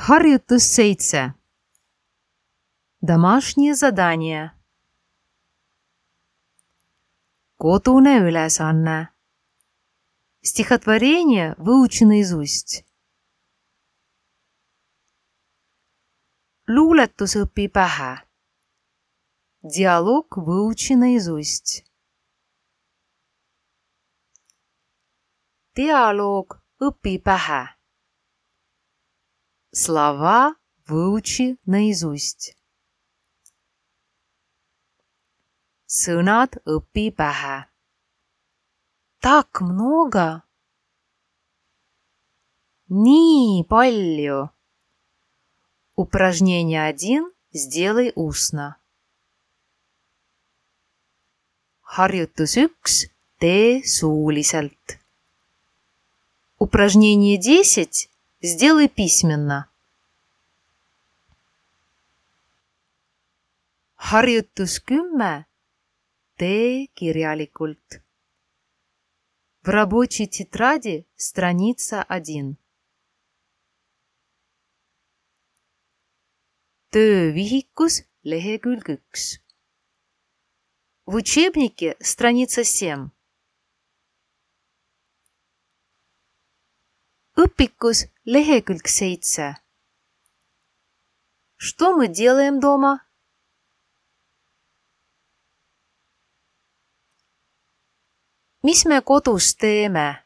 Harjutus 7. Домашнее задание. Kodune ülesanne. Стихотворение выучи наизусть. Luuletus õpi pähe. Диалог выучи наизусть. Диалог õpi pähe. Слова выучи наизусть. Sõnad õpi pähe. Так много. Nii palju. Упражнение 1 сделай устно. Harjutus 1 tee suuliselt. Упражнение 10 сделай письменно. Harjutus 10 tee kirjalikult. В рабочей тетради страница 1. Töövihikus lehekülg 1. В учебнике страница 7. Õpikus lehekülg 7. Что мы делаем дома? Mis me kodus teeme?